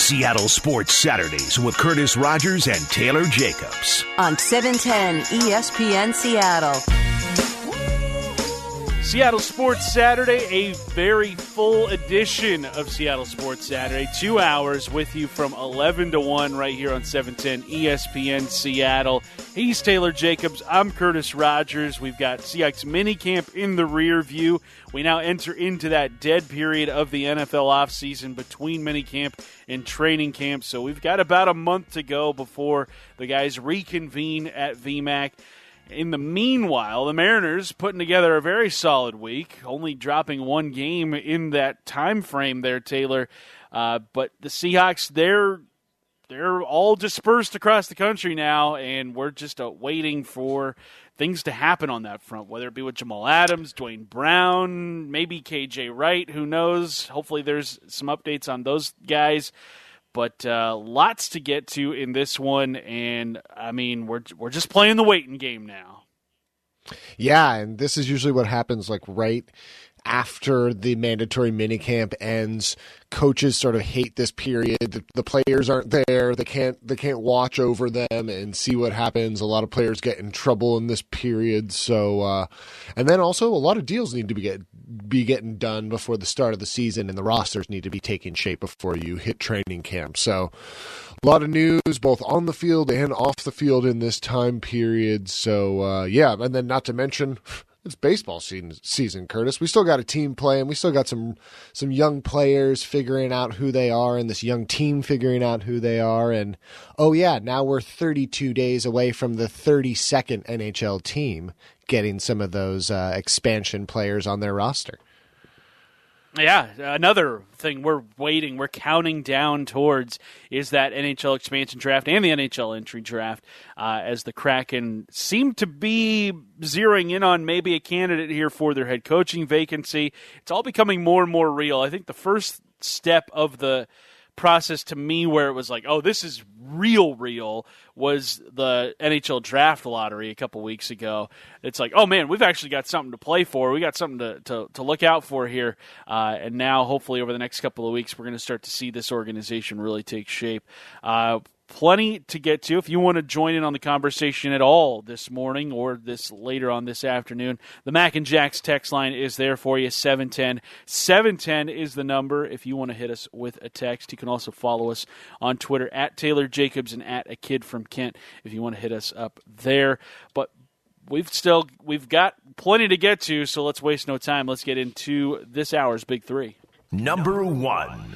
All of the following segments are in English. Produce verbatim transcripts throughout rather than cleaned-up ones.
Seattle Sports Saturdays with Curtis Rogers and Taylor Jacobs. On seven ten E S P N Seattle. Seattle Sports Saturday, a very full edition of Seattle Sports Saturday. Two hours with you from eleven to one right here on seven ten E S P N Seattle. He's Taylor Jacobs. I'm Curtis Rogers. We've got Seahawks minicamp in the rear view. We now enter into that dead period of the N F L offseason between minicamp and training camp. So we've got about a month to go before the guys reconvene at V MAC. In the meanwhile, the Mariners putting together a very solid week, only dropping one game in that time frame there, Taylor. Uh, but the Seahawks, they're they're all dispersed across the country now, and we're just uh, waiting for things to happen on that front, whether it be with Jamal Adams, Dwayne Brown, maybe K J Wright, who knows. Hopefully there's some updates on those guys. But uh, lots to get to in this one, and, I mean, we're we're just playing the waiting game now. Yeah, and this is usually what happens, like, right after the mandatory minicamp ends. Coaches sort of hate this period. The, the players aren't there. They can't they can't watch over them and see what happens. A lot of players get in trouble in this period. So, uh, and then also a lot of deals need to be get be getting done before the start of the season, and the rosters need to be taking shape before you hit training camp. So, a lot of news both on the field and off the field in this time period. So, uh, yeah, and then not to mention, it's baseball season, season, Curtis. We still got a team playing. We still got some some young players figuring out who they are, and this young team figuring out who they are. And, oh, yeah, now we're thirty-two days away from the thirty-second N H L team getting some of those uh, expansion players on their roster. Yeah, another thing we're waiting, we're counting down towards is that N H L expansion draft and the N H L entry draft, uh, as the Kraken seem to be zeroing in on maybe a candidate here for their head coaching vacancy. It's all becoming more and more real. I think the first step of the process to me where it was like, oh, this is real, real, was the N H L draft lottery a couple weeks ago. It's like, oh, man, we've actually got something to play for. We got something to, to, to look out for here. Uh, and now, hopefully, over the next couple of weeks, we're going to start to see this organization really take shape. Uh, Plenty to get to. If you want to join in on the conversation at all this morning or this later on this afternoon, the Mac and Jacks text line is there for you, seven ten. seven ten is the number if you want to hit us with a text. You can also follow us on Twitter at Taylor Jacobs and at A Kid from Kent if you want to hit us up there. But we've still we've got plenty to get to, so let's waste no time. Let's get into this hour's Big Three. Number one.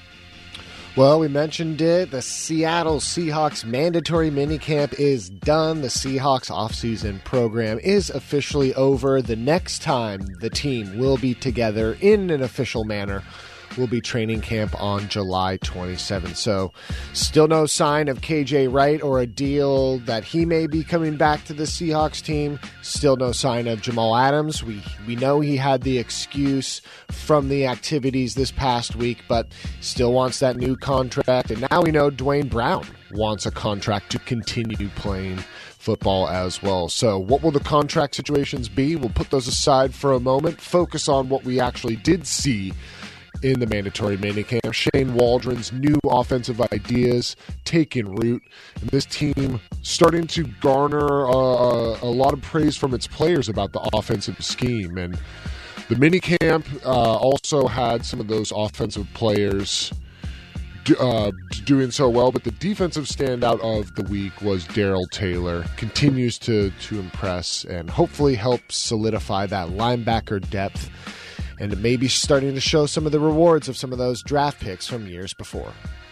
Well, we mentioned it. The Seattle Seahawks mandatory minicamp is done. The Seahawks offseason program is officially over. The next time the team will be together in an official manner will be training camp on July twenty-seventh. So still no sign of K J Wright or a deal that he may be coming back to the Seahawks team. Still no sign of Jamal Adams. We we know he had the excuse from the activities this past week, but still wants that new contract. And now we know Dwayne Brown wants a contract to continue playing football as well. So what will the contract situations be? We'll put those aside for a moment, focus on what we actually did see in the mandatory minicamp. Shane Waldron's new offensive ideas taking root, and this team starting to garner uh, a lot of praise from its players about the offensive scheme. And the minicamp uh, also had some of those offensive players do, uh, doing so well, but the defensive standout of the week was Darrell Taylor. Continues to, to impress and hopefully help solidify that linebacker depth, and maybe starting to show some of the rewards of some of those draft picks from years before.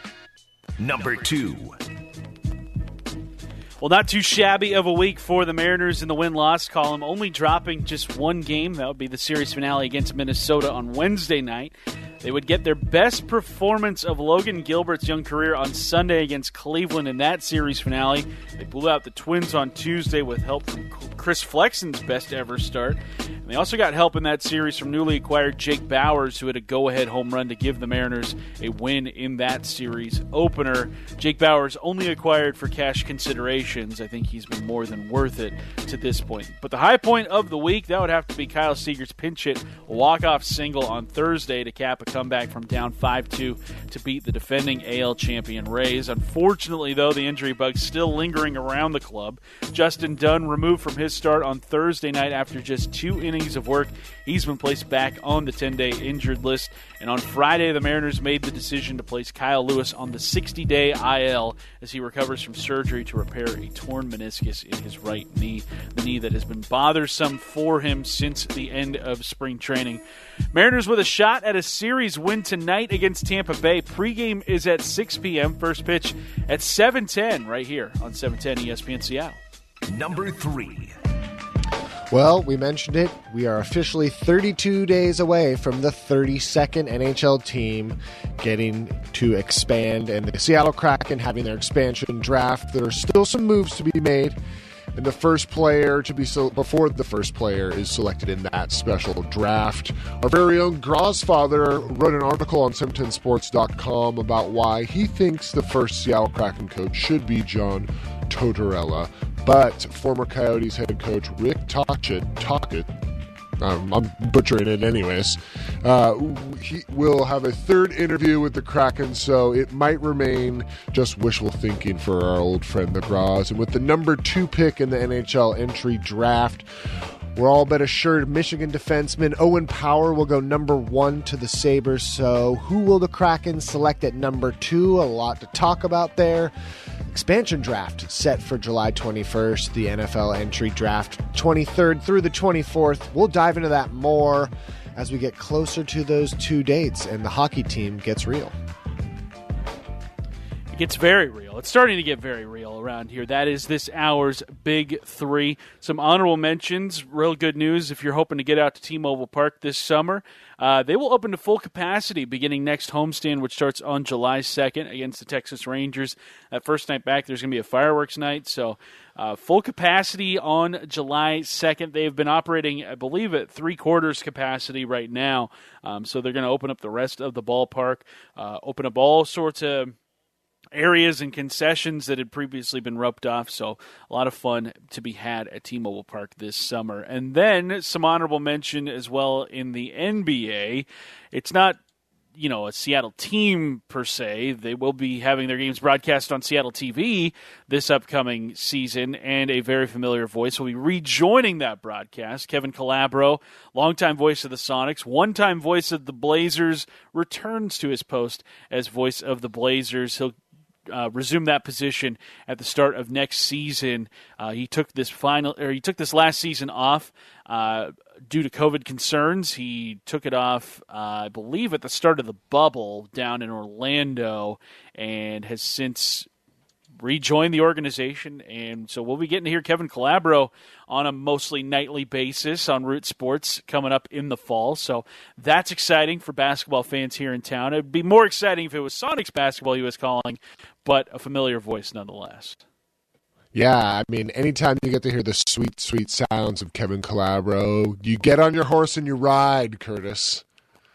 Number two. Well, not too shabby of a week for the Mariners in the win-loss column, only dropping just one game. That would be the series finale against Minnesota on Wednesday night. They would get their best performance of Logan Gilbert's young career on Sunday against Cleveland in that series finale. They blew out the Twins on Tuesday with help from Chris Flexen's best ever start. And they also got help in that series from newly acquired Jake Bauers, who had a go-ahead home run to give the Mariners a win in that series opener. Jake Bauers only acquired for cash considerations. I think he's been more than worth it to this point. But the high point of the week, that would have to be Kyle Seager's pinch hit walk-off single on Thursday to cap a comeback from down five two to beat the defending A L champion Rays. Unfortunately, though, the injury bug still lingering around the club. Justin Dunn removed from his start on Thursday night after just two innings of work. He's been placed back on the ten-day injured list. And on Friday, the Mariners made the decision to place Kyle Lewis on the sixty-day I L as he recovers from surgery to repair a torn meniscus in his right knee, the knee that has been bothersome for him since the end of spring training. Mariners with a shot at a series win tonight against Tampa Bay. Pregame is at six p.m. First pitch at seven ten right here on seven ten E S P N Seattle. Number three. Well, we mentioned it. We are officially thirty-two days away from the thirty-second N H L team getting to expand, and the Seattle Kraken having their expansion draft. There are still some moves to be made, and the first player to be so before the first player is selected in that special draft. Our very own Grosfather wrote an article on seven ten sports dot com about why he thinks the first Seattle Kraken coach should be John Tortorella. But former Coyotes head coach Rick Tocchet, Tocchet um, I'm butchering it anyways, uh, he will have a third interview with the Kraken, so it might remain just wishful thinking for our old friend the Gros. And with the number two pick in the N H L entry draft, we're all but assured Michigan defenseman Owen Power will go number one to the Sabres. So who will the Kraken select at number two? A lot to talk about there. Expansion draft set for July twenty-first. The N F L entry draft twenty-third through the twenty-fourth. We'll dive into that more as we get closer to those two dates and the hockey team gets real. It gets very real. It's starting to get very real around here. That is this hour's Big Three. Some honorable mentions. Real good news if you're hoping to get out to T-Mobile Park this summer. Uh, they will open to full capacity beginning next homestand, which starts on July second against the Texas Rangers. That first night back, there's going to be a fireworks night. So uh, full capacity on July second. They've been operating, I believe, at three-quarters capacity right now. Um, so they're going to open up the rest of the ballpark, uh, open up all sorts of areas and concessions that had previously been roped off, so a lot of fun to be had at T-Mobile Park this summer. And then some honorable mention as well in the N B A. It's not, you know, a Seattle team per se. They will be having their games broadcast on Seattle T V this upcoming season, and a very familiar voice will be rejoining that broadcast. Kevin Calabro, longtime voice of the Sonics, one-time voice of the Blazers, returns to his post as voice of the Blazers. He'll Uh, resume that position at the start of next season. Uh, he took this final, or he took this last season off uh, due to COVID concerns. He took it off, uh, I believe, at the start of the bubble down in Orlando, and has since rejoined the organization. And so we'll be getting to hear Kevin Calabro on a mostly nightly basis on Root Sports coming up in the fall. So that's exciting for basketball fans here in town. It'd be more exciting if it was Sonics basketball he was calling, but a familiar voice nonetheless. Yeah, I mean, anytime you get to hear the sweet, sweet sounds of Kevin Calabro, you get on your horse and you ride, Curtis.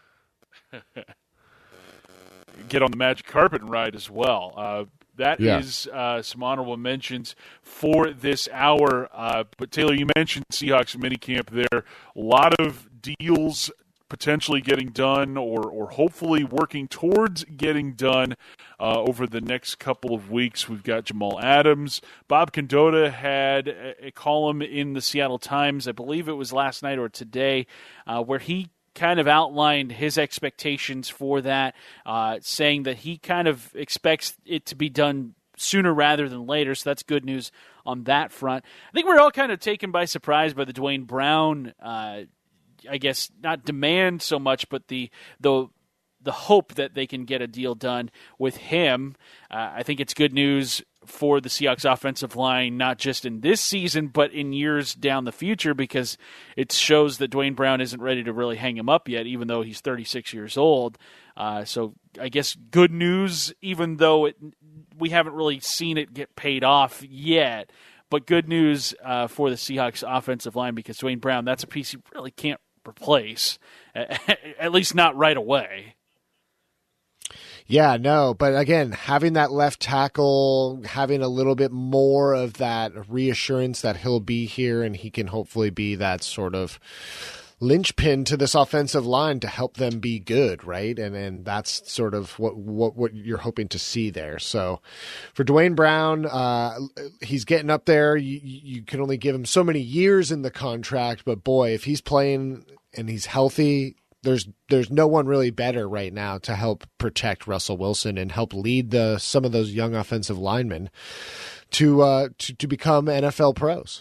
Get on the magic carpet and ride as well. Uh, That yeah. is uh, some honorable mentions for this hour. Uh, but, Taylor, you mentioned Seahawks minicamp there. A lot of deals potentially getting done or, or hopefully working towards getting done uh, over the next couple of weeks. We've got Jamal Adams. Bob Condotta had a, a column in the Seattle Times, I believe it was last night or today, uh, where he kind of outlined his expectations for that, uh, saying that he kind of expects it to be done sooner rather than later, so that's good news on that front. I think we're all kind of taken by surprise by the Dwayne Brown, uh, I guess, not demand so much, but the the the hope that they can get a deal done with him. Uh, I think it's good news for the Seahawks offensive line, not just in this season, but in years down the future, because it shows that Dwayne Brown isn't ready to really hang him up yet, even though he's thirty-six years old. Uh, so I guess good news, even though it, we haven't really seen it get paid off yet, but good news uh, for the Seahawks offensive line, because Dwayne Brown, that's a piece you really can't replace, at least not right away. Yeah, no, but again, having that left tackle, having a little bit more of that reassurance that he'll be here and he can hopefully be that sort of linchpin to this offensive line to help them be good, right? And and that's sort of what what, what you're hoping to see there. So for Duane Brown, uh, he's getting up there. You, you can only give him so many years in the contract, but boy, if he's playing and he's healthy, there's there's no one really better right now to help protect Russell Wilson and help lead the some of those young offensive linemen to uh, to, to become N F L pros.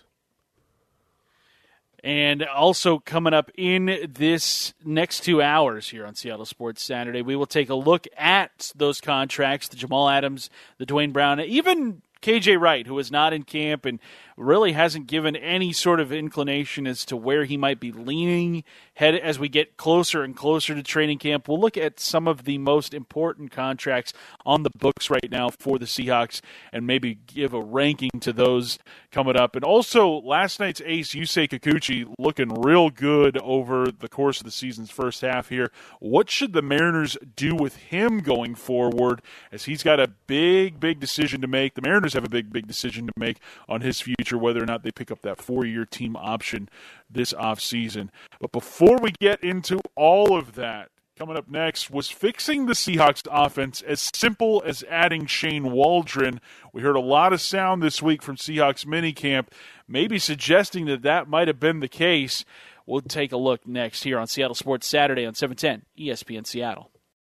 And also coming up in this next two hours here on Seattle Sports Saturday, we will take a look at those contracts, the Jamal Adams, the Duane Brown, even K J Wright, who is not in camp and really hasn't given any sort of inclination as to where he might be leaning head as we get closer and closer to training camp. We'll look at some of the most important contracts on the books right now for the Seahawks and maybe give a ranking to those coming up. And also, last night's ace, Yusei Kikuchi, looking real good over the course of the season's first half here. What should the Mariners do with him going forward, as he's got a big, big decision to make? The Mariners have a big, big decision to make on his future, whether or not they pick up that four-year team option this offseason. But before we get into all of that, coming up next, was fixing the Seahawks offense as simple as adding Shane Waldron? We heard a lot of sound this week from Seahawks minicamp, maybe suggesting that that might have been the case. We'll take a look next here on Seattle Sports Saturday on seven ten E S P N Seattle.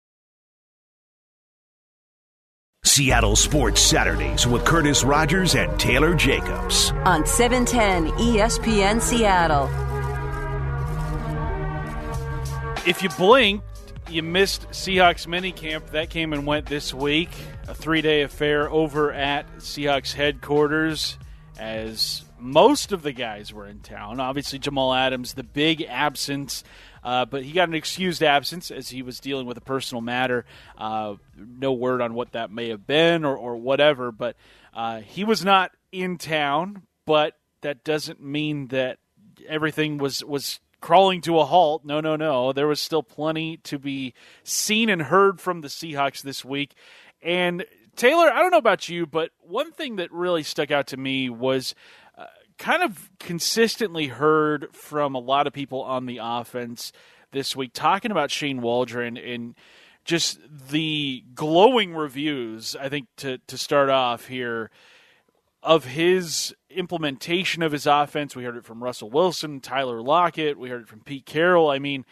Seattle Sports Saturdays with Curtis Rogers and Taylor Jacobs on seven ten E S P N Seattle. If you blinked, you missed Seahawks minicamp. That came and went this week. A three-day affair over at Seahawks headquarters, as most of the guys were in town. Obviously, Jamal Adams, the big absence. Uh, but he got an excused absence as he was dealing with a personal matter. Uh, no word on what that may have been or, or whatever. But uh, he was not in town, but that doesn't mean that everything was, was crawling to a halt. No, no, no. There was still plenty to be seen and heard from the Seahawks this week. And, Taylor, I don't know about you, but one thing that really stuck out to me was kind of consistently heard from a lot of people on the offense this week talking about Shane Waldron and just the glowing reviews, I think, to, to start off here, of his implementation of his offense. We heard it from Russell Wilson, Tyler Lockett. We heard it from Pete Carroll. I mean,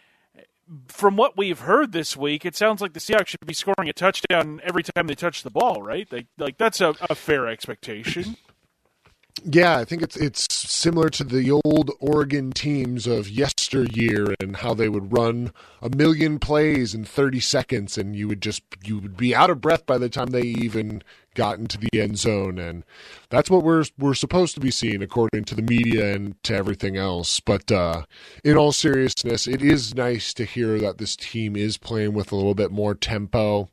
from what we've heard this week, it sounds like the Seahawks should be scoring a touchdown every time they touch the ball, right? They, like that's a, a fair expectation. Yeah, I think it's it's similar to the old Oregon teams of yesteryear and how they would run a million plays in thirty seconds, and you would just you would be out of breath by the time they even got into the end zone, and that's what we're we're supposed to be seeing according to the media and to everything else. But uh, in all seriousness, it is nice to hear that this team is playing with a little bit more tempo,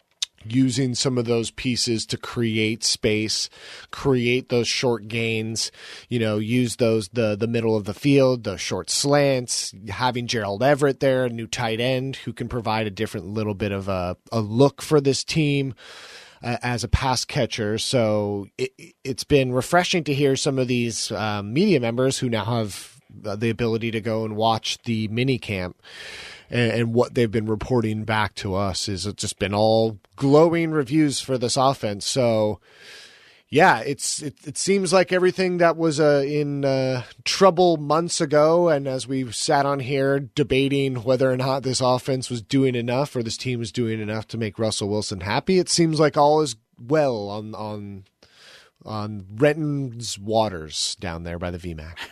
using some of those pieces to create space, create those short gains, you know, use those, the, the middle of the field, the short slants, having Gerald Everett there, a new tight end who can provide a different little bit of a, a look for this team uh, as a pass catcher. So it, it's been refreshing to hear some of these um, media members who now have the ability to go and watch the mini camp. And what they've been reporting back to us is it's just been all glowing reviews for this offense. So, yeah, it's it, it seems like everything that was uh, in uh, trouble months ago, and as we sat on here debating whether or not this offense was doing enough or this team was doing enough to make Russell Wilson happy, it seems like all is well on on on Renton's waters down there by the V MAC.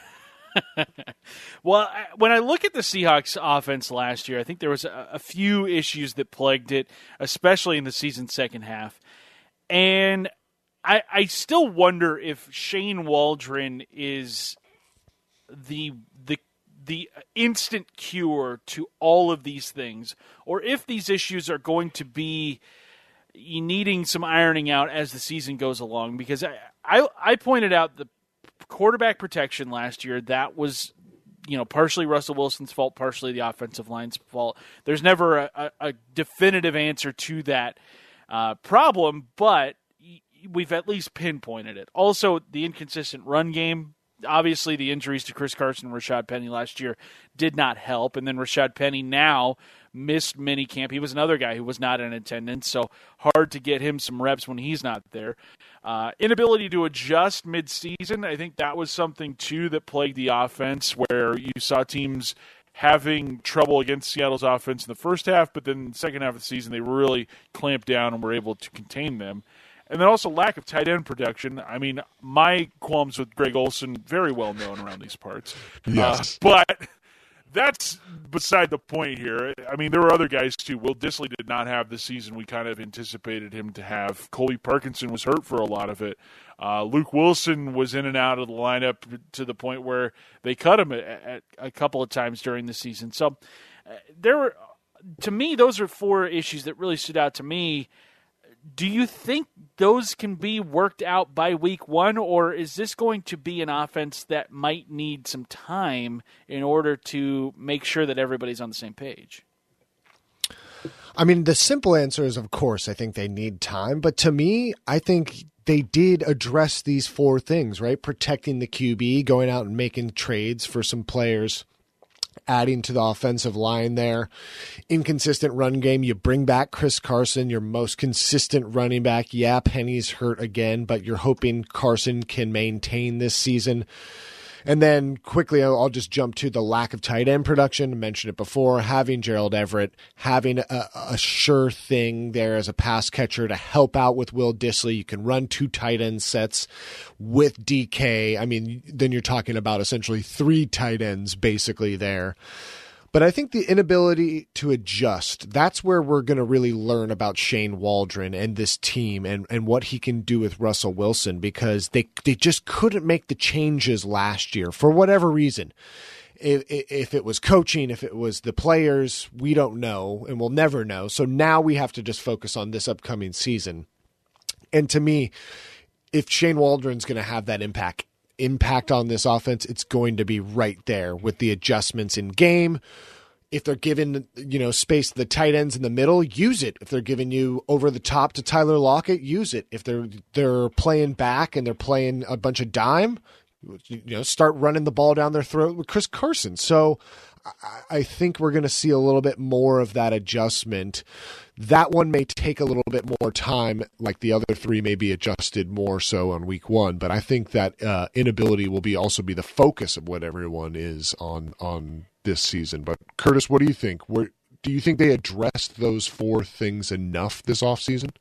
Well, when I look at the Seahawks offense last year, I think there was a, a few issues that plagued it, especially in the season's second half. And I, I still wonder if Shane Waldron is the the the instant cure to all of these things, or if these issues are going to be needing some ironing out as the season goes along. Because I, I, I pointed out the quarterback protection last year, that was, you know, partially Russell Wilson's fault, partially the offensive line's fault. There's never a, a, a definitive answer to that uh, problem, but we've at least pinpointed it. Also, the inconsistent run game, obviously the injuries to Chris Carson and Rashad Penny last year did not help, and then Rashad Penny now missed minicamp. He was another guy who was not in attendance, so hard to get him some reps when he's not there. Uh, inability to adjust midseason, I think that was something, too, that plagued the offense, where you saw teams having trouble against Seattle's offense in the first half, but then in the second half of the season they really clamped down and were able to contain them. And then also lack of tight end production. I mean, my qualms with Greg Olsen, very well known around these parts. Yes. Uh, but that's beside the point here. I mean, there were other guys, too. Will Dissly did not have the season we kind of anticipated him to have. Colby Parkinson was hurt for a lot of it. Uh, Luke Wilson was in and out of the lineup to the point where they cut him at, at a couple of times during the season. So uh, there were, to me, those are four issues that really stood out to me. Do you think those can be worked out by week one, or is this going to be an offense that might need some time in order to make sure that everybody's on the same page? I mean, the simple answer is, of course, I think they need time. But to me, I think they did address these four things, right? Protecting the Q B, going out and making trades for some players, adding to the offensive line there. Inconsistent run game. You bring back Chris Carson, your most consistent running back. Yeah, Penny's hurt again, but you're hoping Carson can maintain this season. And then quickly, I'll just jump to the lack of tight end production. I mentioned it before. Having Gerald Everett, having a, a sure thing there as a pass catcher to help out with Will Dissly. You can run two tight end sets with D K. I mean, then you're talking about essentially three tight ends basically there. But I think the inability to adjust, that's where we're going to really learn about Shane Waldron and this team and, and what he can do with Russell Wilson, because they, they just couldn't make the changes last year for whatever reason. If, if it was coaching, if it was the players, we don't know and we'll never know. So now we have to just focus on this upcoming season. And to me, if Shane Waldron's going to have that impact, impact on this offense, it's going to be right there with the adjustments in game. If they're giving, you know, space to the tight ends in the middle, use it. If they're giving you over the top to Tyler Lockett, use it. If they're they're playing back and they're playing a bunch of dime, you know, start running the ball down their throat with Chris Carson. So I, I think we're going to see a little bit more of that adjustment. That one may take a little bit more time, like the other three may be adjusted more so on week one. But I think that uh, inability will be also be the focus of what everyone is on on this season. But Curtis, what do you think? Where, do you think they addressed those four things enough this offseason?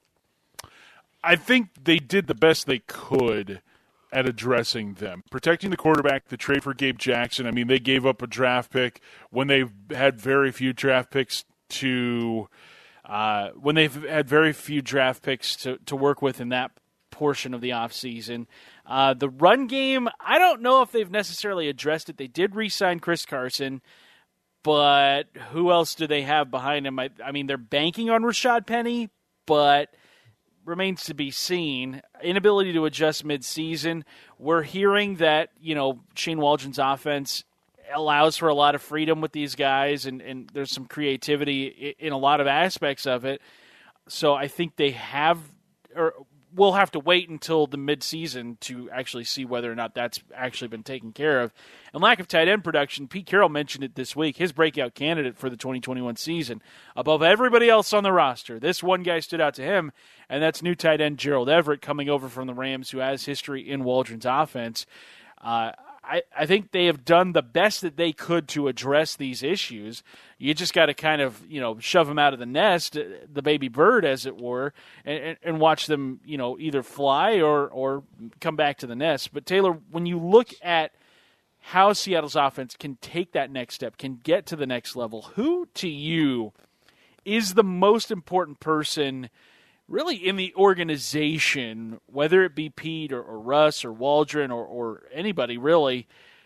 I think they did the best they could at addressing them. Protecting the quarterback, the trade for Gabe Jackson. I mean, they gave up a draft pick when they've had very few draft picks to uh, when they've had very few draft picks to, to work with in that portion of the offseason. Uh, the run game, I don't know if they've necessarily addressed it. They did re-sign Chris Carson, but who else do they have behind him? I, I mean, they're banking on Rashad Penny, but remains to be seen. Inability to adjust mid-season. We're hearing that, you know, Shane Waldron's offense allows for a lot of freedom with these guys, and, and there's some creativity in a lot of aspects of it. So I think they have, or we'll have to wait until the mid-season to actually see whether or not that's actually been taken care of. And lack of tight end production, Pete Carroll mentioned it this week, his breakout candidate for the twenty twenty-one season. Above everybody else on the roster, this one guy stood out to him, and that's new tight end Gerald Everett coming over from the Rams, who has history in Waldron's offense. Uh, I, I think they have done the best that they could to address these issues. You just got to kind of, you know, shove them out of the nest, the baby bird, as it were, and, and watch them, you know, either fly or, or come back to the nest. But, Taylor, when you look at how Seattle's offense can take that next step, can get to the next level, who to you is the most important person really in the organization, whether it be Pete or, or Russ or Waldron or, or anybody really?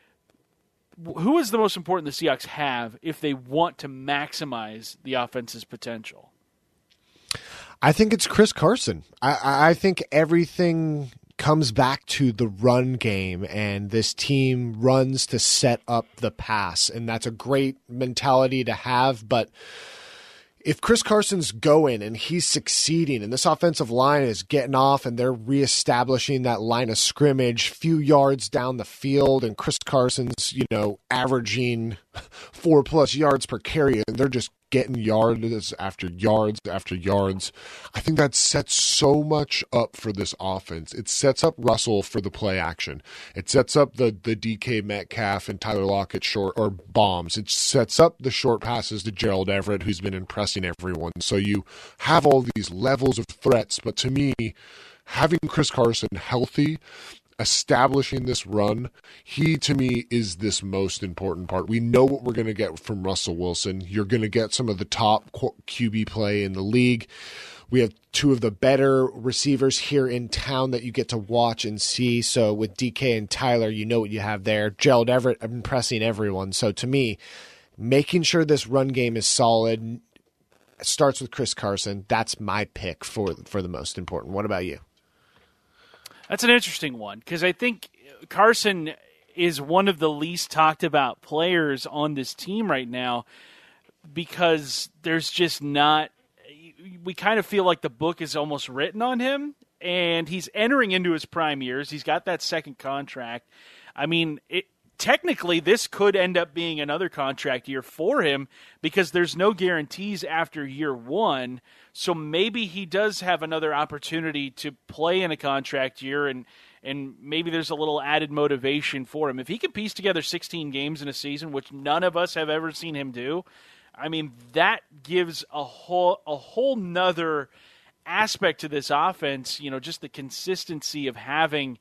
Who is the most important the Seahawks have if they want to maximize the offense's potential? I think it's Chris Carson. I, I think everything comes back to the run game, and this team runs to set up the pass, and that's a great mentality to have, but if Chris Carson's going and he's succeeding and this offensive line is getting off and they're reestablishing that line of scrimmage, few yards down the field, and Chris Carson's, you know, averaging four plus yards per carry, and they're just getting yards after yards after yards, I think that sets so much up for this offense. It sets up Russell for the play action. It sets up the, the D K Metcalf and Tyler Lockett short or bombs. It sets up the short passes to Gerald Everett, who's been impressing everyone. So you have all these levels of threats, but to me, having Chris Carson healthy, establishing this run, he to me is this most important part. We know what we're going to get from Russell Wilson. You're going to get some of the top Q B play in the league. We have two of the better receivers here in town that you get to watch and see. So with D K and Tyler, you know what you have there. Gerald Everett impressing everyone. So to me, making sure this run game is solid starts with Chris Carson. That's my pick for for the most important. What about you? That's an interesting one because I think Carson is one of the least talked about players on this team right now because there's just not – we kind of feel like the book is almost written on him, and he's entering into his prime years. He's got that second contract. I mean, it, technically this could end up being another contract year for him because there's no guarantees after year one. So maybe he does have another opportunity to play in a contract year, and and maybe there's a little added motivation for him. If he can piece together sixteen games in a season, which none of us have ever seen him do, I mean, that gives a whole a whole nother aspect to this offense, you know, just the consistency of having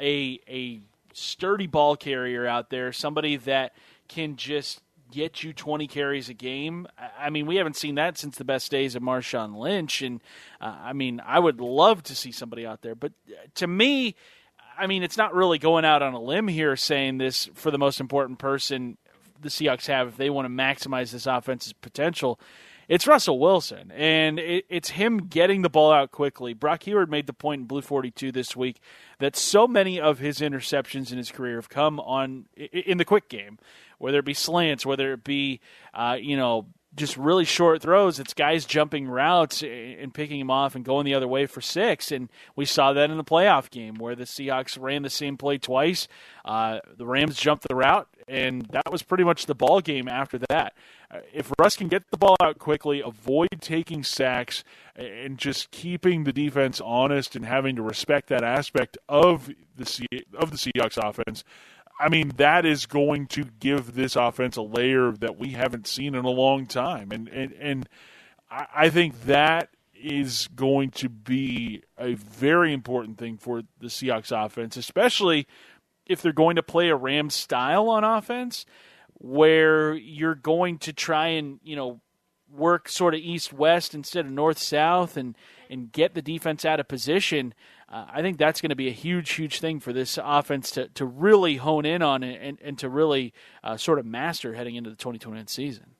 a a sturdy ball carrier out there, somebody that can just get you twenty carries a game. I mean, we haven't seen that since the best days of Marshawn Lynch, and uh, I mean, I would love to see somebody out there. But to me, I mean, it's not really going out on a limb here saying this for the most important person the Seahawks have if they want to maximize this offense's potential. It's Russell Wilson, and it, it's him getting the ball out quickly. Brock Huard made the point in Blue forty-two this week that so many of his interceptions in his career have come on in the quick game, whether it be slants, whether it be, uh, you know, just really short throws. It's guys jumping routes and picking him off and going the other way for six. And we saw that in the playoff game where the Seahawks ran the same play twice. Uh, the Rams jumped the route, and that was pretty much the ball game after that. Uh, if Russ can get the ball out quickly, avoid taking sacks, and just keeping the defense honest and having to respect that aspect of the Se- of the Seahawks offense, I mean, that is going to give this offense a layer that we haven't seen in a long time. And and, and I think that is going to be a very important thing for the Seahawks offense, especially if they're going to play a Rams style on offense where you're going to try and, you know, work sort of east-west instead of north-south and, and get the defense out of position. Uh, I think that's going to be a huge, huge thing for this offense to, to really hone in on and, and to really uh, sort of master heading into the twenty twenty-one season.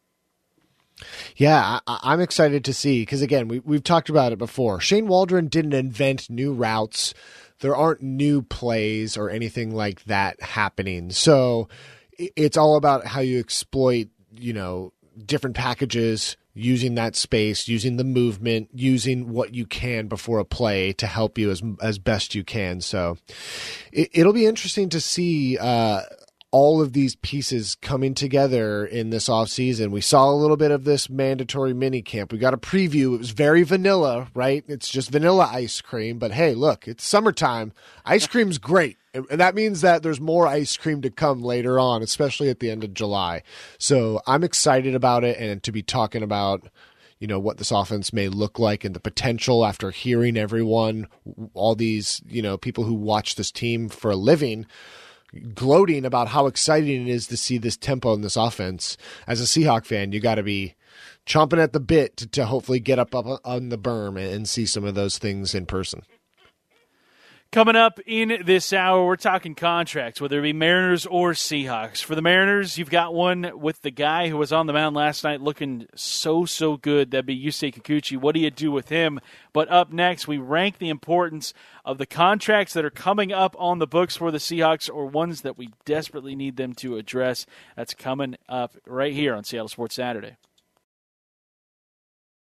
Yeah, I, I'm excited to see because, again, we, we've talked about it before. Shane Waldron didn't invent new routes. There aren't new plays or anything like that happening. So it's all about how you exploit, you know, different packages, using that space, using the movement, using what you can before a play to help you as as best you can. So it, it'll be interesting to see uh, all of these pieces coming together in this offseason. We saw a little bit of this mandatory mini camp. We got a preview. It was very vanilla, right? It's just vanilla ice cream. But hey, look, it's summertime. Ice cream's great. And that means that there's more ice cream to come later on, especially at the end of July. So I'm excited about it and to be talking about, you know, what this offense may look like and the potential after hearing everyone, all these, you know, people who watch this team for a living, gloating about how exciting it is to see this tempo in this offense. As a Seahawk fan, you got to be chomping at the bit to, to hopefully get up, up on the berm and see some of those things in person. Coming up in this hour, we're talking contracts, whether it be Mariners or Seahawks. For the Mariners, you've got one with the guy who was on the mound last night looking so, so good. That'd be Yusei Kikuchi. What do you do with him? But up next, we rank the importance of the contracts that are coming up on the books for the Seahawks or ones that we desperately need them to address. That's coming up right here on Seattle Sports Saturday.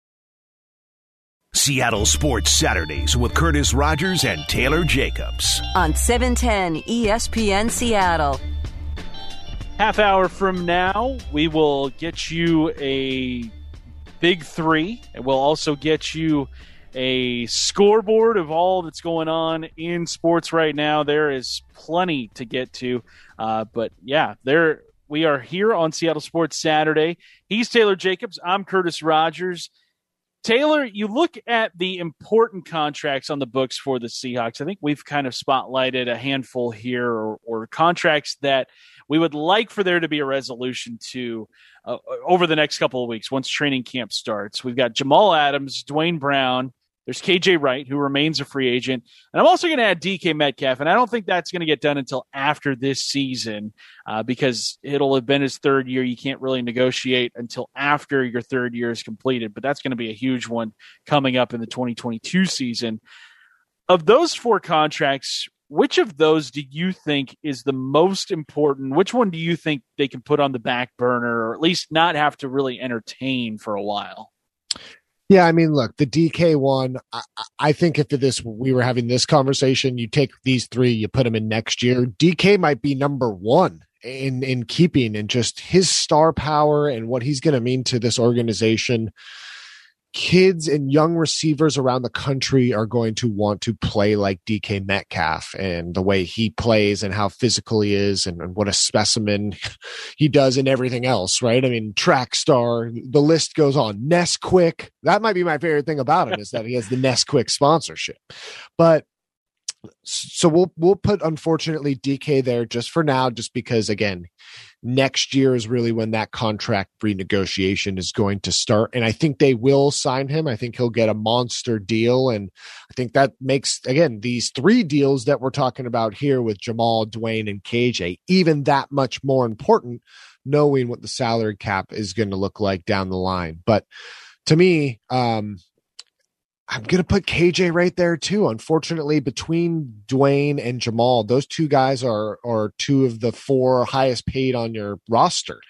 Seattle Sports Saturdays with Curtis Rogers and Taylor Jacobs on seven ten E S P N Seattle. Half hour from now, we will get you a big three, and we'll also get you a scoreboard of all that's going on in sports right now. There is plenty to get to, uh, but yeah, there we are here on Seattle Sports Saturday. He's Taylor Jacobs. I'm Curtis Rogers. Taylor, you look at the important contracts on the books for the Seahawks. I think we've kind of spotlighted a handful here, or, or contracts that we would like for there to be a resolution to uh, over the next couple of weeks once training camp starts. We've got Jamal Adams, Dwayne Brown. There's K J Wright, who remains a free agent. And I'm also going to add D K Metcalf, and I don't think that's going to get done until after this season uh, because it'll have been his third year. You can't really negotiate until after your third year is completed, but that's going to be a huge one coming up in the twenty twenty-two season. Of those four contracts, which of those do you think is the most important? Which one do you think they can put on the back burner, or at least not have to really entertain for a while? Yeah, I mean, look, the D K one, I, I think if this we were having this conversation, you take these three, you put them in next year. D K might be number one in, in keeping, and just his star power and what he's going to mean to this organization. Kids and young receivers around the country are going to want to play like D K Metcalf, and the way he plays and how physical he is, and, and what a specimen he does in everything else, right? I mean, track star, the list goes on. Nesquik, that might be my favorite thing about him, is that he has the Nesquik sponsorship. But so we'll we'll put, unfortunately, D K there just for now, just because, again, next year is really when that contract renegotiation is going to start. And I think they will sign him. I think he'll get a monster deal. And I think that makes, again, these three deals that we're talking about here with Jamal, Dwayne, and K J, even that much more important, knowing what the salary cap is going to look like down the line. But to me, um, I'm going to put K J right there too. Unfortunately, between Dwayne and Jamal, those two guys are, are two of the four highest paid on your roster.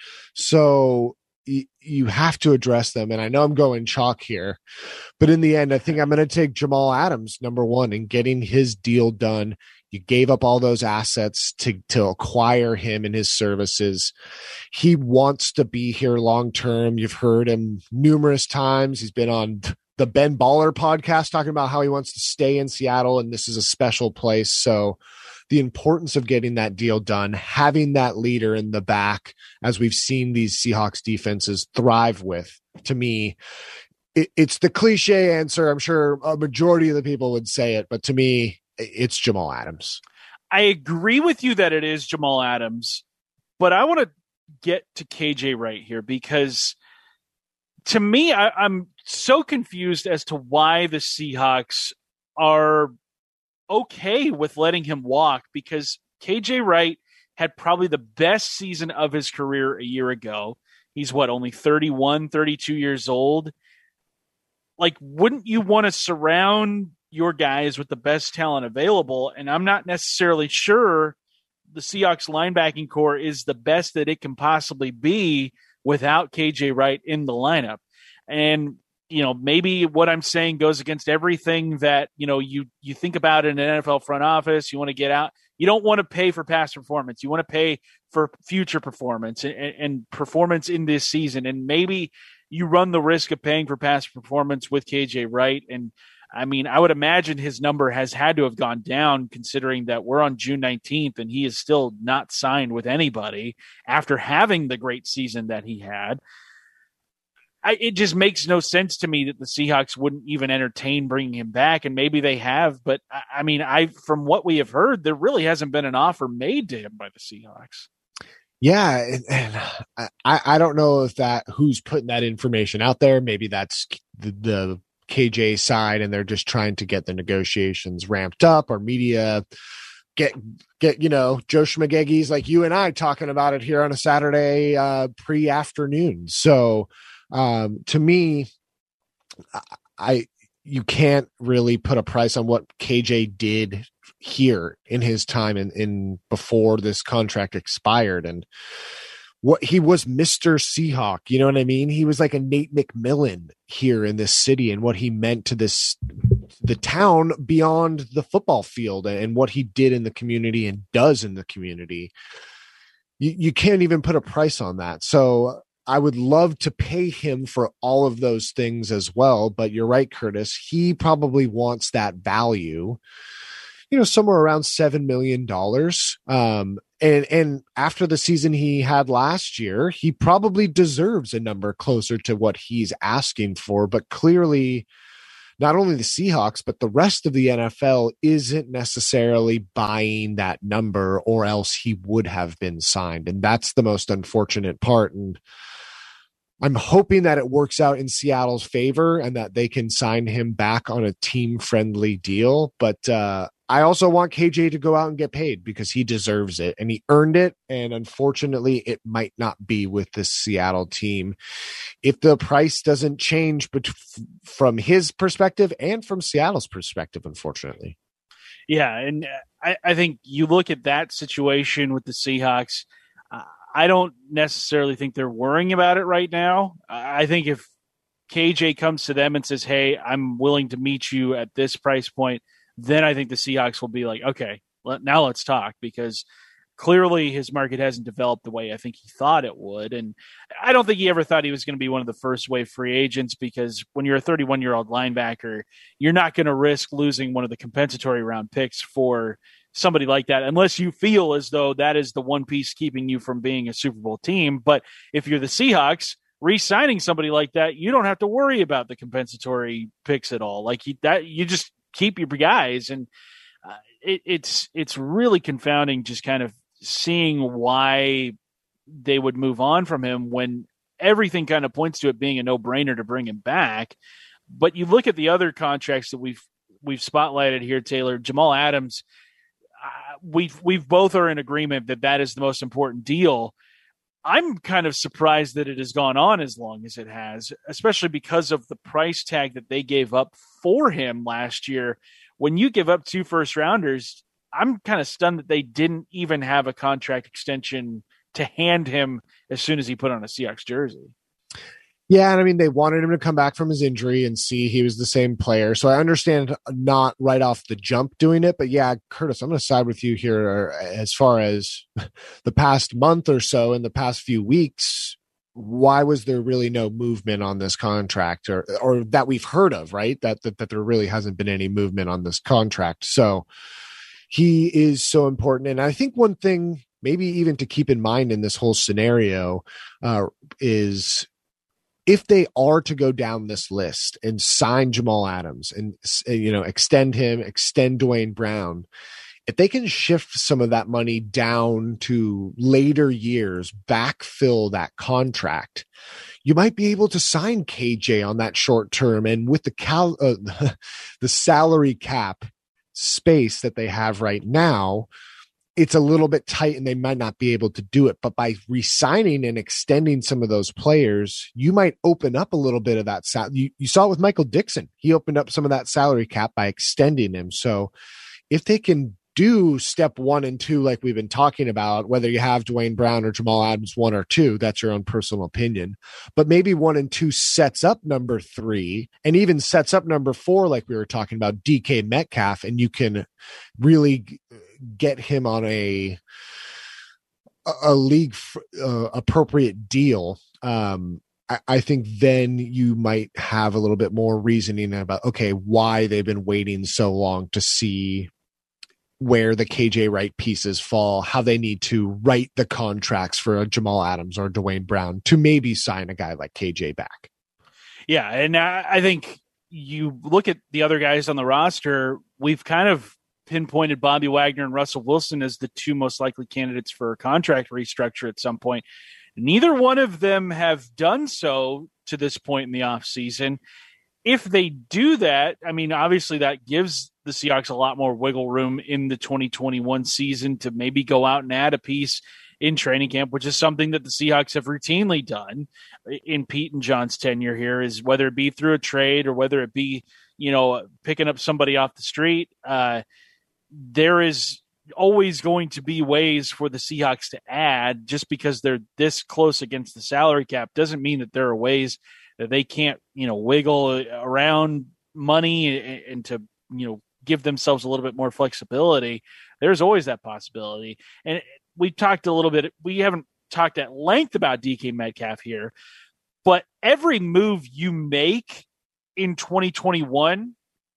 So y- you have to address them. And I know I'm going chalk here, but in the end, I think I'm going to take Jamal Adams, number one, and getting his deal done. You gave up all those assets to, to acquire him and his services. He wants to be here long-term. You've heard him numerous times. He's been on the Ben Baller podcast talking about how he wants to stay in Seattle, and this is a special place. So the importance of getting that deal done, having that leader in the back, as we've seen these Seahawks defenses thrive with, to me, it, it's the cliche answer. I'm sure a majority of the people would say it, but to me, it's Jamal Adams. I agree with you that it is Jamal Adams, but I want to get to K J Wright here, because to me, I, I'm so confused as to why the Seahawks are okay with letting him walk, because K J Wright had probably the best season of his career a year ago. He's what, only thirty-one, thirty-two years old? Like, wouldn't you want to surround your guys with the best talent available? And I'm not necessarily sure the Seahawks linebacking core is the best that it can possibly be without K J Wright in the lineup. And, you know, maybe what I'm saying goes against everything that, you know, you, you think about in an N F L front office. You want to get out. You don't want to pay for past performance. You want to pay for future performance and, and performance in this season. And maybe you run the risk of paying for past performance with K J Wright. And I mean, I would imagine his number has had to have gone down, considering that we're on June nineteenth and he is still not signed with anybody after having the great season that he had. I, it just makes no sense to me that the Seahawks wouldn't even entertain bringing him back, and maybe they have. But I, I mean, I from what we have heard, there really hasn't been an offer made to him by the Seahawks. Yeah, and, and I, I don't know if that who's putting that information out there. Maybe that's the, the K J side, and they're just trying to get the negotiations ramped up, or media get get you know Joe Schmageggies like you and I talking about it here on a Saturday uh, pre-afternoon. So um, to me, I you can't really put a price on what K J did here in his time in, in before this contract expired. And what he was Mister Seahawk. You know what I mean? He was like a Nate McMillan here in this city, and what he meant to this, the town beyond the football field, and what he did in the community and does in the community. You, you can't even put a price on that. So I would love to pay him for all of those things as well. But you're right, Curtis. He probably wants that value, you know, somewhere around seven million dollars. Um, and, and after the season he had last year, he probably deserves a number closer to what he's asking for. But clearly, not only the Seahawks, but the rest of the N F L isn't necessarily buying that number, or else he would have been signed. And that's the most unfortunate part. And I'm hoping that it works out in Seattle's favor and that they can sign him back on a team-friendly deal. But uh, I also want K J to go out and get paid, because he deserves it and he earned it. And unfortunately, it might not be with this Seattle team if the price doesn't change bet- from his perspective and from Seattle's perspective, unfortunately. Yeah, and I, I think you look at that situation with the Seahawks, uh, I don't necessarily think they're worrying about it right now. I think if K J comes to them and says, hey, I'm willing to meet you at this price point, then I think the Seahawks will be like, okay, let, now let's talk, because clearly his market hasn't developed the way I think he thought it would. And I don't think he ever thought he was going to be one of the first wave free agents, because when you're a thirty-one-year-old linebacker, you're not going to risk losing one of the compensatory round picks for somebody like that, unless you feel as though that is the one piece keeping you from being a Super Bowl team. But if you're the Seahawks, re-signing somebody like that, you don't have to worry about the compensatory picks at all. Like you, that, you just keep your guys. And uh, it, it's, it's really confounding just kind of seeing why they would move on from him when everything kind of points to it being a no-brainer to bring him back. But you look at the other contracts that we've, we've spotlighted here, Taylor. Jamal Adams, uh, we've, we've both are in agreement that that is the most important deal. I'm kind of surprised that it has gone on as long as it has, especially because of the price tag that they gave up for him last year. When you give up two first rounders, I'm kind of stunned that they didn't even have a contract extension to hand him as soon as he put on a Seahawks jersey. Yeah, and I mean, they wanted him to come back from his injury and see he was the same player. So I understand not right off the jump doing it. But yeah, Curtis, I'm going to side with you here as far as the past month or so, in the past few weeks. Why was there really no movement on this contract, or or that we've heard of, right? That, that, that there really hasn't been any movement on this contract. So he is so important. And I think one thing maybe even to keep in mind in this whole scenario uh, is, if they are to go down this list and sign Jamal Adams and, you know, extend him, extend Dwayne Brown, if they can shift some of that money down to later years, backfill that contract, you might be able to sign K J on that short term. And with the cal, uh, the salary cap space that they have right now, it's a little bit tight and they might not be able to do it. But by re-signing and extending some of those players, you might open up a little bit of that. Sal- you, you saw it with Michael Dixon. He opened up some of that salary cap by extending him. So if they can do step one and two, like we've been talking about, whether you have Dwayne Brown or Jamal Adams, one or two, that's your own personal opinion, but maybe one and two sets up number three, and even sets up number four, like we were talking about D K Metcalf, and you can really get him on a a league uh, appropriate deal. Um, I, I think then you might have a little bit more reasoning about, okay, why they've been waiting so long to see where the K J Wright pieces fall, how they need to write the contracts for a Jamal Adams or Dwayne Brown to maybe sign a guy like K J back. Yeah, and I think you look at the other guys on the roster, we've kind of pinpointed Bobby Wagner and Russell Wilson as the two most likely candidates for a contract restructure at some point. Neither one of them have done so to this point in the offseason. If they do that, I mean, obviously that gives the Seahawks a lot more wiggle room in the twenty twenty-one season to maybe go out and add a piece in training camp, which is something that the Seahawks have routinely done in Pete and John's tenure here, is whether it be through a trade or whether it be, you know, picking up somebody off the street. Uh, there is always going to be ways for the Seahawks to add. Just because they're this close against the salary cap doesn't mean that there are ways that they can't, you know, wiggle around money and, and to, you know, give themselves a little bit more flexibility. There's always that possibility. And we talked a little bit, we haven't talked at length about D K Metcalf here, but every move you make in twenty twenty-one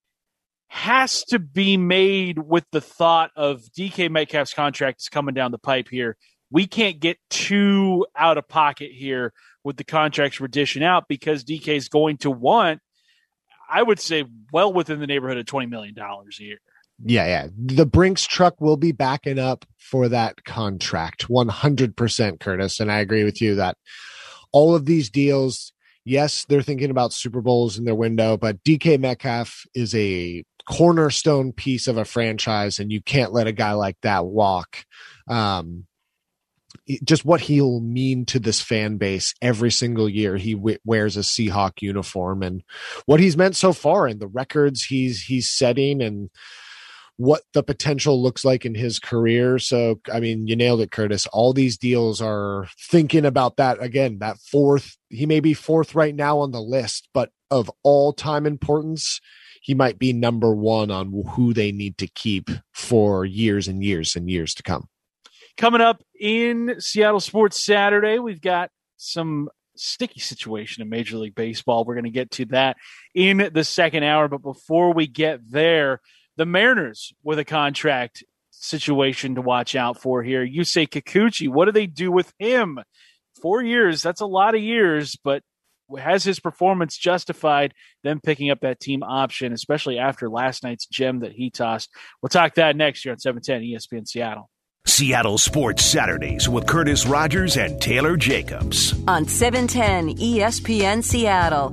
has to be made with the thought of D K Metcalf's contract is coming down the pipe here. We can't get too out of pocket here with the contracts we're dishing out, because D K is going to want, I would say, well within the neighborhood of twenty million dollars a year. Yeah, yeah. The Brinks truck will be backing up for that contract. one hundred percent, Curtis. And I agree with you that all of these deals, yes, they're thinking about Super Bowls in their window, but D K Metcalf is a cornerstone piece of a franchise, and you can't let a guy like that walk. Um, just what he'll mean to this fan base every single year he w- wears a Seahawk uniform, and what he's meant so far, and the records he's he's setting, and what the potential looks like in his career. So, I mean, you nailed it, Curtis. All these deals are thinking about that. Again, that fourth, he may be fourth right now on the list, but of all time importance, he might be number one on who they need to keep for years and years and years to come. Coming up in Seattle Sports Saturday, we've got some sticky situation in Major League Baseball. We're going to get to that in the second hour. But before we get there, the Mariners with a contract situation to watch out for here. Yusei Kikuchi, what do they do with him? Four years, that's a lot of years, but has his performance justified them picking up that team option, especially after last night's gem that he tossed? We'll talk that next year on seven ten E S P N Seattle. Seattle Sports Saturdays with Curtis Rogers and Taylor Jacobs on seven ten E S P N Seattle.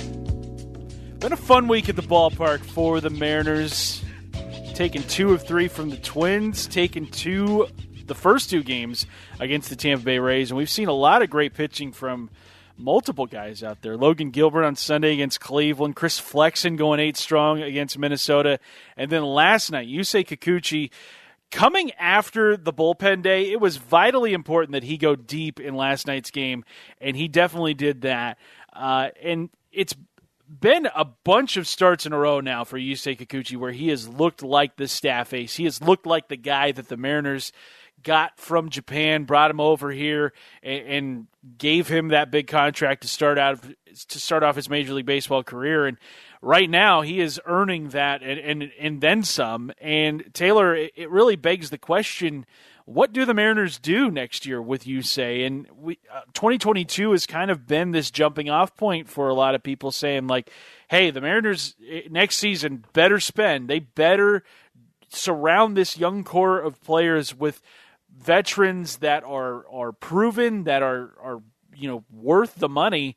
Been a fun week at the ballpark for the Mariners. Taking two of three from the Twins, taking two, the first two games against the Tampa Bay Rays, and we've seen a lot of great pitching from multiple guys out there. Logan Gilbert on Sunday against Cleveland, Chris Flexen going eight strong against Minnesota, and then last night, Yusei Kikuchi coming after the bullpen day. It was vitally important that he go deep in last night's game, and he definitely did that. Uh, and it's been a bunch of starts in a row now for Yusei Kikuchi where he has looked like the staff ace. He has looked like the guy that the Mariners got from Japan, brought him over here, and, and gave him that big contract to start out to start off his Major League Baseball career. And right now, he is earning that and and, and then some. And Taylor, it, it really begs the question: what do the Mariners do next year with Yusei? And we, uh, twenty twenty-two has kind of been this jumping off point for a lot of people saying, like, hey, the Mariners next season better spend. They better surround this young core of players with veterans that are are proven, that are, are you know, worth the money.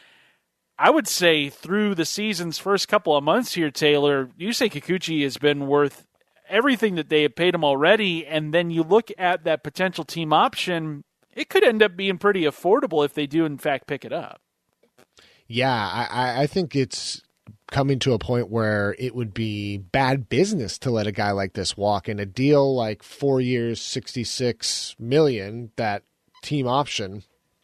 I would say through the season's first couple of months here, Taylor, Yusei Kikuchi has been worth everything that they have paid him already, and then you look at that potential team option, it could end up being pretty affordable if they do, in fact, pick it up. Yeah, I, I think it's coming to a point where it would be bad business to let a guy like this walk. In a deal like four years, sixty-six million dollars, that team option,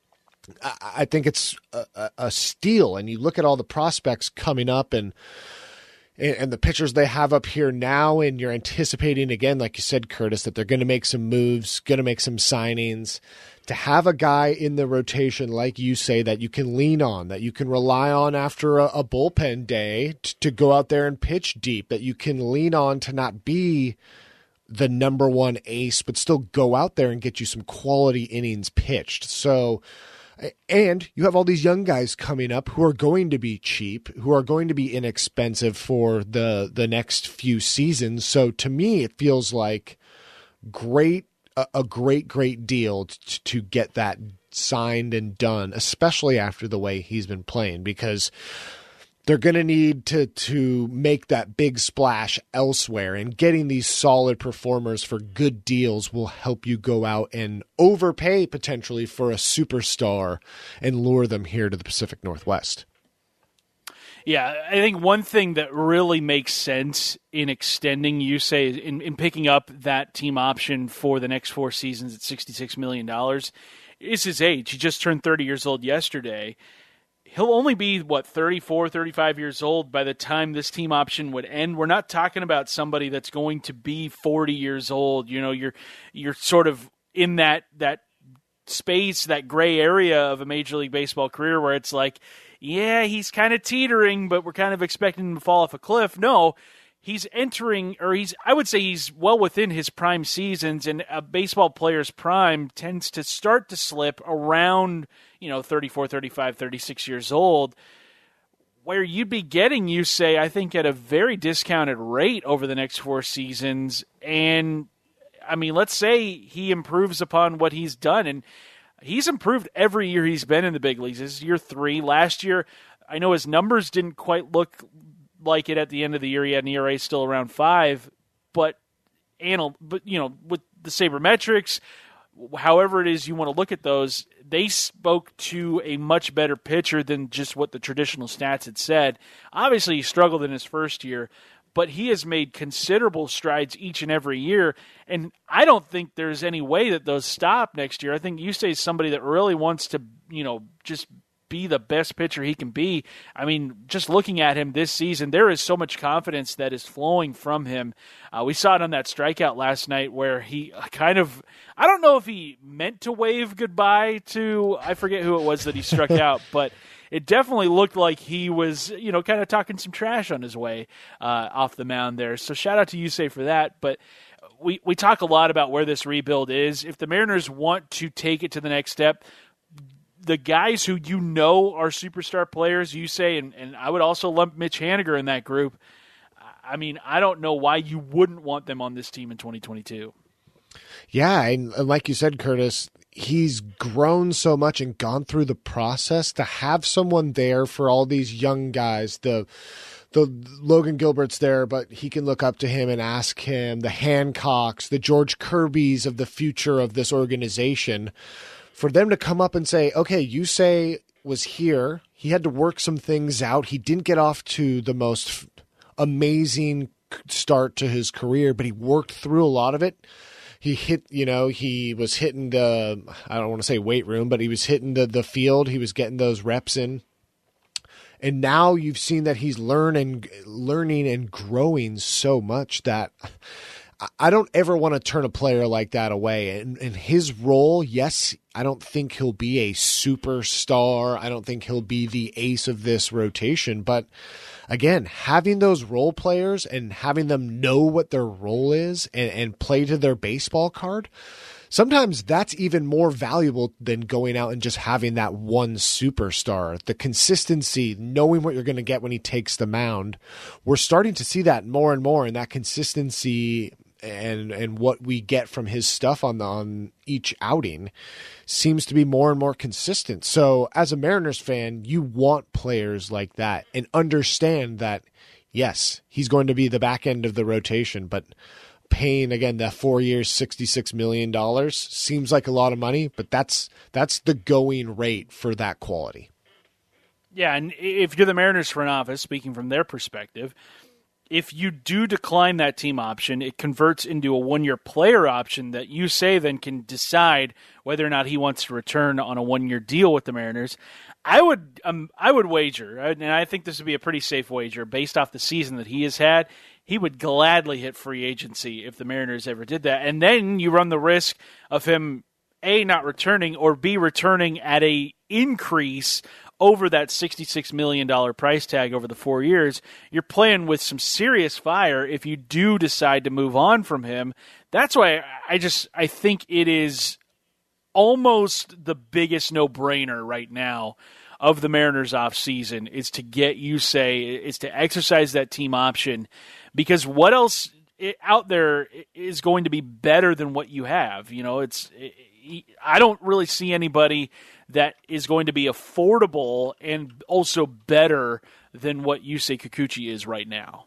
I, I think it's a, a steal. And you look at all the prospects coming up and and the pitchers they have up here now, and you're anticipating, again, like you said, Curtis, that they're going to make some moves, going to make some signings. To have a guy in the rotation, like you say, that you can lean on, that you can rely on after a, a bullpen day t- to go out there and pitch deep, that you can lean on to not be the number one ace, but still go out there and get you some quality innings pitched. So, and you have all these young guys coming up who are going to be cheap, who are going to be inexpensive for the the next few seasons. So to me, it feels like great, a, a great, great deal to, to get that signed and done, especially after the way he's been playing, because they're going to need to to make that big splash elsewhere, and getting these solid performers for good deals will help you go out and overpay potentially for a superstar and lure them here to the Pacific Northwest. Yeah, I think one thing that really makes sense in extending Yusei, in, in picking up that team option for the next four seasons at sixty-six million dollars, is his age. He just turned thirty years old yesterday. He'll only be, what, thirty-four, thirty-five years old by the time this team option would end. We're not talking about somebody that's going to be forty years old. You know, you're you're sort of in that that space, that gray area of a Major League Baseball career where it's like, yeah, he's kind of teetering, but we're kind of expecting him to fall off a cliff. No, he's entering, or he's, I would say he's well within his prime seasons, and a baseball player's prime tends to start to slip around, you know, thirty-four, thirty-five, thirty-six years old, where you'd be getting, you say, I think, at a very discounted rate over the next four seasons. And, I mean, let's say he improves upon what he's done, and he's improved every year he's been in the big leagues. This is year three. Last year, I know his numbers didn't quite look like it at the end of the year. He had an E R A still around five, but, anal- but you know, with the sabermetrics, however it is you want to look at those, they spoke to a much better pitcher than just what the traditional stats had said. Obviously, he struggled in his first year, but he has made considerable strides each and every year, and I don't think there's any way that those stop next year. I think Yusei is somebody that really wants to, you know, just be the best pitcher he can be. I mean, just looking at him this season, there is so much confidence that is flowing from him. Uh, we saw it on that strikeout last night where he kind of, I don't know if he meant to wave goodbye to, I forget who it was that he struck out, but it definitely looked like he was, you know, kind of talking some trash on his way uh, off the mound there. So shout out to Yusei for that. But we, we talk a lot about where this rebuild is. If the Mariners want to take it to the next step, the guys who you know are superstar players, Yusei, and, and I would also lump Mitch Haniger in that group. I mean, I don't know why you wouldn't want them on this team in twenty twenty-two. Yeah, and like you said, Curtis, he's grown so much and gone through the process to have someone there for all these young guys. The the Logan Gilbert's there, but he can look up to him and ask him, the Hancocks, the George Kirbys of the future of this organization, for them to come up and say, okay, Yusei was here. He had to work some things out. He didn't get off to the most amazing start to his career, but he worked through a lot of it. He hit, you know, he was hitting the, I don't want to say weight room, but he was hitting the, the field. He was getting those reps in. And now you've seen that he's learning, learning and growing so much that I don't ever want to turn a player like that away. And, and his role, yes, I don't think he'll be a superstar. I don't think he'll be the ace of this rotation. But again, having those role players and having them know what their role is and, and play to their baseball card, sometimes that's even more valuable than going out and just having that one superstar. The consistency, knowing what you're going to get when he takes the mound, we're starting to see that more and more, and that consistency and and what we get from his stuff on the, on each outing seems to be more and more consistent. So as a Mariners fan, you want players like that and understand that, yes, he's going to be the back end of the rotation, but paying, again, that four years, sixty-six million dollars seems like a lot of money, but that's that's the going rate for that quality. Yeah, and if you're the Mariners front office, speaking from their perspective, if you do decline that team option, it converts into a one-year player option that Yusei then can decide whether or not he wants to return on a one-year deal with the Mariners. I would um, I would wager, and I think this would be a pretty safe wager based off the season that he has had, he would gladly hit free agency if the Mariners ever did that. And then you run the risk of him, A, not returning, or B, returning at a increase over that sixty-six million dollars price tag over the four years. You're playing with some serious fire if you do decide to move on from him. That's why I just I think it is almost the biggest no-brainer right now of the Mariners offseason is to get Yusei, is to exercise that team option, because what else out there is going to be better than what you have? You know, it's I don't really see anybody that is going to be affordable and also better than what Yusei Kikuchi is right now.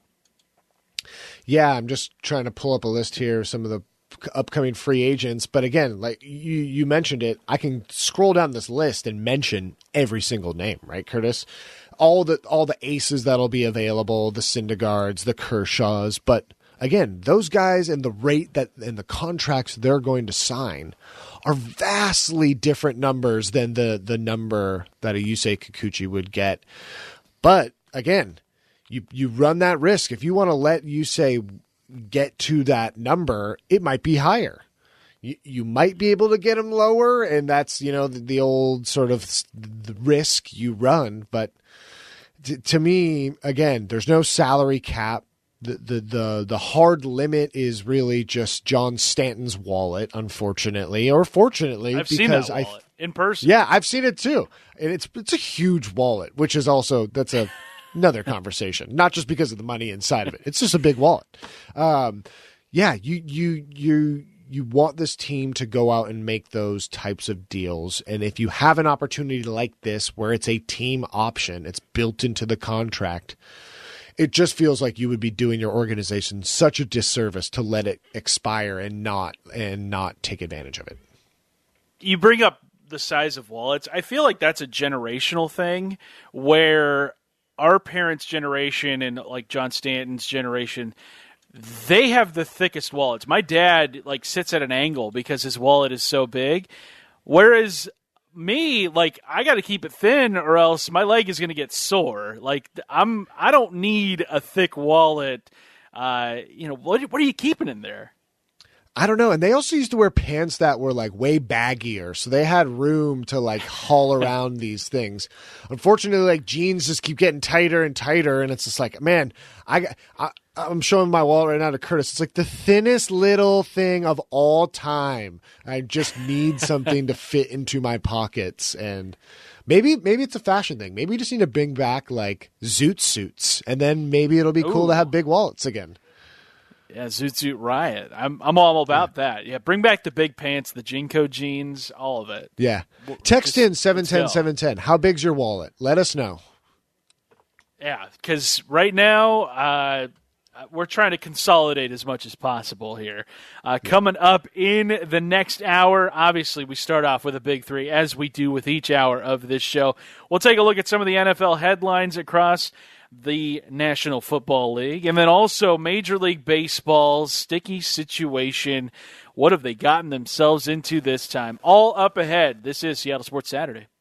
Yeah, I'm just trying to pull up a list here of some of the upcoming free agents. But again, like you, you mentioned it, I can scroll down this list and mention every single name, right, Curtis? all the all the aces that'll be available, the Syndergaards, the Kershaws, but again, those guys and the rate that and the contracts they're going to sign are vastly different numbers than the the number that a Yusei Kikuchi would get. But again, you you run that risk. If you want to let Yusei get to that number, it might be higher. You you might be able to get him lower, and that's, you know, the, the old sort of the risk you run. But t- to me, again, there's no salary cap. The, the the the hard limit is really just John Stanton's wallet, unfortunately, or fortunately, I've because seen that I wallet in person. Yeah, I've seen it too, and it's it's a huge wallet, which is also that's a another conversation. Not just because of the money inside of it; it's just a big wallet. Um, yeah, you you you you want this team to go out and make those types of deals, and if you have an opportunity like this, where it's a team option, it's built into the contract. It just feels like you would be doing your organization such a disservice to let it expire and not and not take advantage of it. You bring up the size of wallets. I feel like that's a generational thing where our parents' generation and like John Stanton's generation, they have the thickest wallets. My dad like sits at an angle because his wallet is so big, whereas me, like, I got to keep it thin or else my leg is going to get sore. Like, I'm, I don't need a thick wallet. Uh, you know, what, what are you keeping in there? I don't know. And they also used to wear pants that were like way baggier. So they had room to like haul around these things. Unfortunately, like jeans just keep getting tighter and tighter. And it's just like, man, I, I, I'm showing my wallet right now to Curtis. It's like the thinnest little thing of all time. I just need something to fit into my pockets. And maybe, maybe it's a fashion thing. Maybe we just need to bring back like Zoot suits, and then maybe it'll be cool Ooh. to have big wallets again. Yeah, Zoot Suit Riot. I'm I'm all about yeah. that. Yeah, bring back the big pants, the Jinko jeans, all of it. Yeah. Text Just, in seven ten seven ten. How big's your wallet? Let us know. Yeah, because right now uh, we're trying to consolidate as much as possible here. Uh, coming up in the next hour, obviously we start off with a big three, as we do with each hour of this show. We'll take a look at some of the N F L headlines across the National Football League, and then also Major League Baseball's sticky situation. What have they gotten themselves into this time? All up ahead. This is Seattle Sports Saturday.